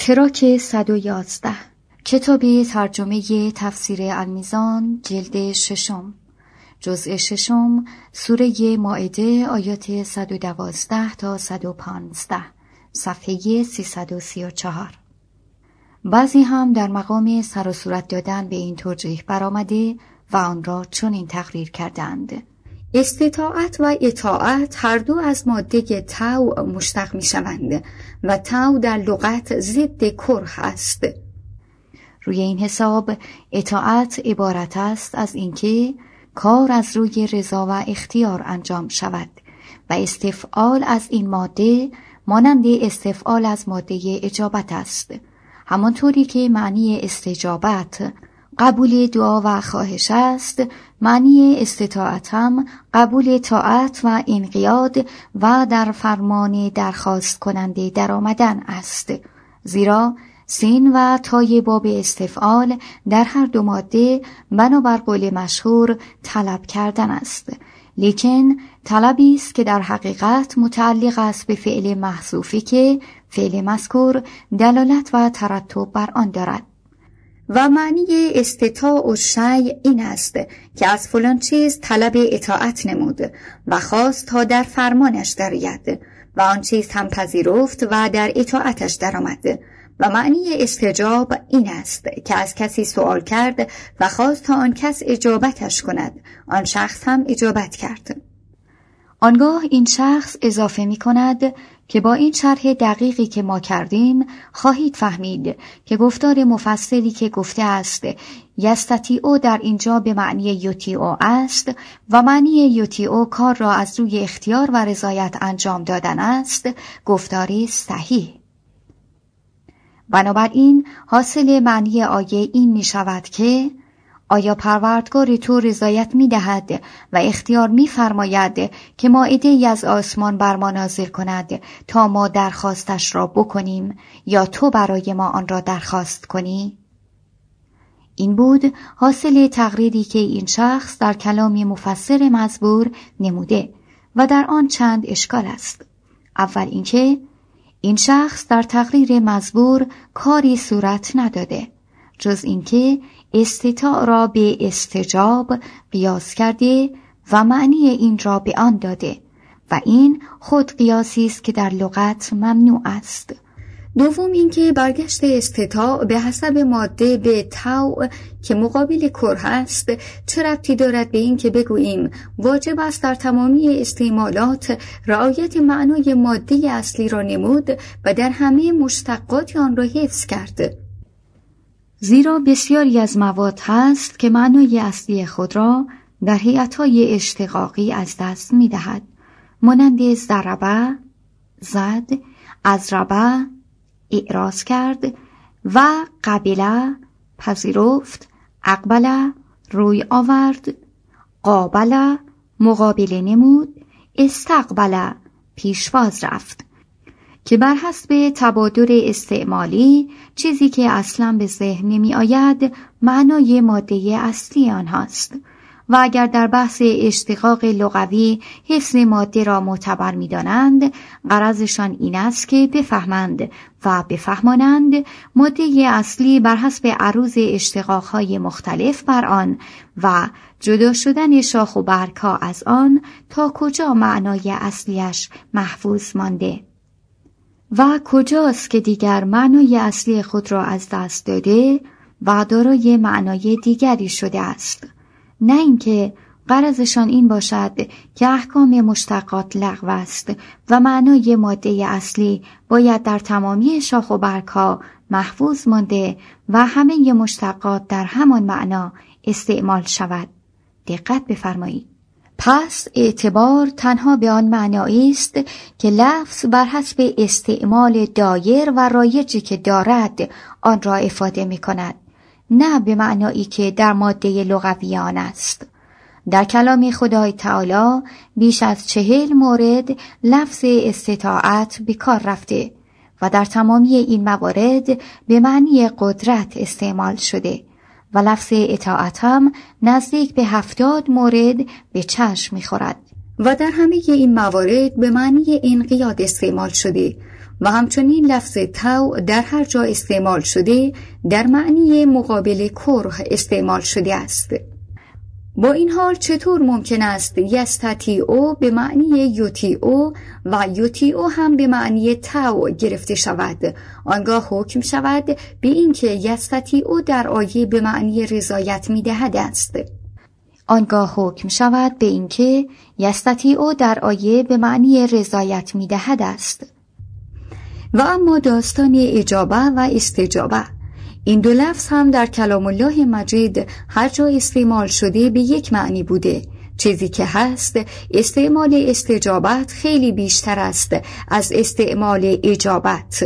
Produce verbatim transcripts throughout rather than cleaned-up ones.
تراک صد و یازده، کتاب ترجمه تفسیر المیزان، جلد ششم، جزء ششم، سوره مائده، آیات صد و دوازده تا صد و پانزده، صفحه سیصد و سی و چهار. بعضی هم در مقام سر و صورت دادن به این توجیه برآمده و آن را چنین تقریر کردند: استطاعت و اطاعت هر دو از ماده طوع مشتق می شوند و طوع در لغت ضد کره است. روی این حساب اطاعت عبارت است از اینکه کار از روی رضا و اختیار انجام شود و استفعال از این ماده مانند استفعال از ماده اجابت است، همانطوری که معنی استجابت قبول دعا و خواهش است، معنی استطاعت هم قبول طاعت و انقیاد و در فرمان درخواست کننده در آمدن است، زیرا سین و تای باب استفعال در هر دو ماده بنابر قول مشهور طلب کردن است، لیکن طلبی است که در حقیقت متعلق است به فعل محذوفی که فعل مذکور دلالت و ترتب بر آن دارد. و معنی استطاع و شیء این است که از فلان چیز طلب اطاعت نمود و خواست تا در فرمانش درآید و آن چیز هم پذیرفت و در اطاعتش درآمد. و معنی استجاب این است که از کسی سؤال کرد و خواست تا آن کس اجابتش کند، آن شخص هم اجابت کرد. آنگاه این شخص اضافه می کند که با این شرح دقیقی که ما کردیم خواهید فهمید که گفتار مفصلی که گفته است یستطیع در اینجا به معنی یطیع است و معنی یطیع کار را از روی اختیار و رضایت انجام دادن است، گفتاری صحیح. بنابراین حاصل معنی آیه این می شود که آیا پروردگار تو رضایت می دهد و اختیار می فرماید که مائده‌ای از آسمان بر ما نازل کند تا ما درخواستش را بکنیم یا تو برای ما آن را درخواست کنی؟ این بود حاصل تقریری که این شخص در کلام مفسر مزبور نموده و در آن چند اشکال است. اول اینکه این شخص در تقریر مزبور کاری صورت نداده جز اینکه استطاع را به استجاب قیاس کرده و معنی این را به آن داده و این خود قیاسی است که در لغت ممنوع است. دوم اینکه برگشت استطاع به حسب ماده به طوع که مقابل کره است چه ربطی دارد به این که بگوییم واجب است در تمامی استعمالات رعایت معنای ماده اصلی را نمود و در همه مشتقات آن را حفظ کرد؟ زیرا بسیاری از مواد هست که معنای اصلی خود را در هیئت‌های اشتقاقی از دست می‌دهد، مانند ضربه، زد، اضربه، اعراض کرد و قبله، پذیرفت، اقبله، روی آورد، قابله، مقابله نمود، استقبله، پیشواز رفت، که بر حسب تبادر استعمالی چیزی که اصلا به ذهن نمی آید معنای ماده اصلی آنهاست. و اگر در بحث اشتقاق لغوی حفظ ماده را معتبر می دانند، غرضشان این است که بفهمند و بفهمانند ماده اصلی بر حسب عروض اشتقاقهای مختلف بر آن و جدا شدن شاخ و برگ‌ها از آن تا کجا معنای اصلیش محفوظ مانده و کجاست که دیگر معنای اصلی خود را از دست داده و دارای معنای دیگری شده است. نه اینکه غرضشان این باشد که احکام مشتقات لغو است و معنای ماده اصلی باید در تمامی شاخ و برگ‌ها محفوظ مانده و همه مشتقات در همان معنا استعمال شود. دقت بفرمایید. پس اعتبار تنها به آن معنایی است که لفظ بر حسب استعمال دایر و رایجی که دارد آن را افاده می کند، نه به معنایی که در ماده لغوی آن است. در کلام خدای تعالی بیش از چهل مورد لفظ استطاعت به کار رفته و در تمامی این موارد به معنی قدرت استعمال شده و لفظ اطاعت هم نزدیک به هفتاد مورد به چشم می‌خورد و در همه این موارد به معنی انقیاد استعمال شده و همچنین لفظ تو در هر جا استعمال شده در معنی مقابل کره استعمال شده است. با این حال چطور ممکن است یستطیعو به معنی یطیعو و یطیعو هم به معنی تو گرفته شود؟ آنگاه حکم شود به این که یستطیعو در آیه به معنی رضایت می‌دهد است. آنگاه حکم شود به این که یستطیعو در آیه به معنی رضایت می‌دهد است. و اما داستان اجابه و استجابه، این دو لفظ هم در کلام الله مجید هر جا استعمال شده به یک معنی بوده. چیزی که هست استعمال استجابت خیلی بیشتر است از استعمال اجابت.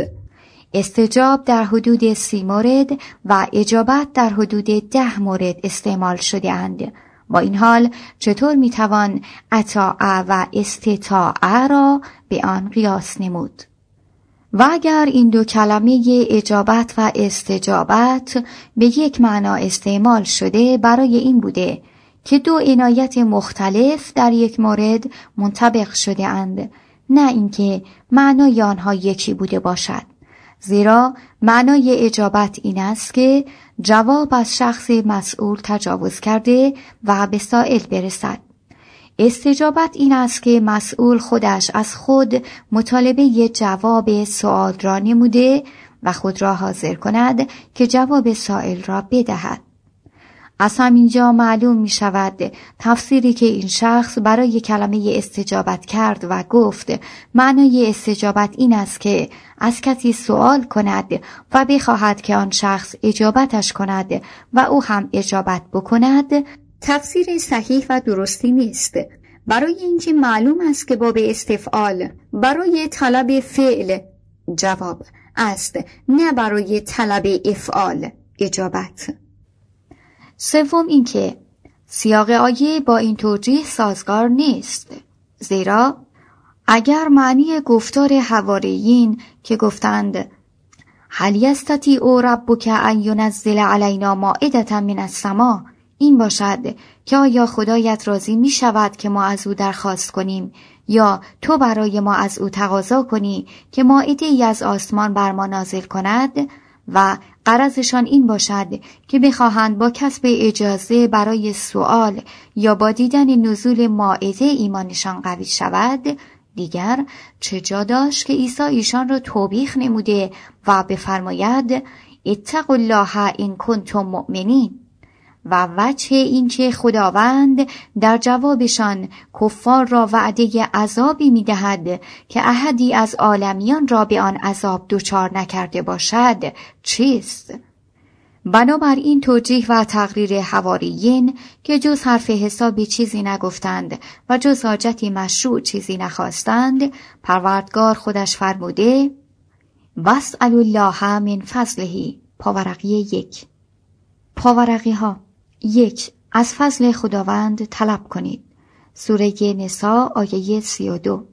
استجاب در حدود سی مورد و اجابت در حدود ده مورد استعمال شده اند. با این حال چطور میتوان اطاع و استطاع را به آن قیاس نمود؟ و اگر این دو کلمه اجابت و استجابت به یک معنا استعمال شده برای این بوده که دو عنایت مختلف در یک مورد منطبق شده اند، نه اینکه معنای آنها یکی بوده باشد. زیرا معنای اجابت این است که جواب از شخص مسئول تجاوز کرده و به سائل برسد. استجابت این است که مسئول خودش از خود مطالبه جواب سؤال را نموده و خود را حاضر کند که جواب سائل را بدهد. از همینجا معلوم می شود تفسیری که این شخص برای کلمه استجابت کرد و گفت معنای استجابت این است که از کسی سؤال کند و بخواهد که آن شخص اجابتش کند و او هم اجابت بکند، تفسیر صحیح و درستی نیست. برای اینکه معلوم است که باب استفعال برای طلب فعل جواب است، نه برای طلب افعال اجابت. سوم اینکه سیاق آیه با این توجیه سازگار نیست، زیرا اگر معنی گفتار حواریین که گفتند هل یستطیع ربک ان ینزل علینا مائدة من السماء این باشد که آیا خدایت راضی می شود که ما از او درخواست کنیم یا تو برای ما از او تقاضا کنی که مائده‌ای از آسمان بر ما نازل کند، و غرضشان این باشد که بخواهند با کسب اجازه برای سؤال یا با دیدن نزول مائده ایمانشان قوی شود، دیگر چه جا داشت که عیسی ایشان را توبیخ نموده و بفرماید اتقوا الله ان کنتم مؤمنین. و وجه این که خداوند در جوابشان کفار را وعده عذابی می دهد که احدی از عالمیان را به آن عذاب دچار نکرده باشد چیست؟ بنابراین توجیه و تقریر حواریین که جز حرف حسابی چیزی نگفتند و جز حاجتی مشروع چیزی نخواستند، پروردگار خودش فرموده واسألوا الله من فضله. پاورقی یک. پاورقی ها یک. از فضل خداوند طلب کنید. سوره نساء آیه سی و دو.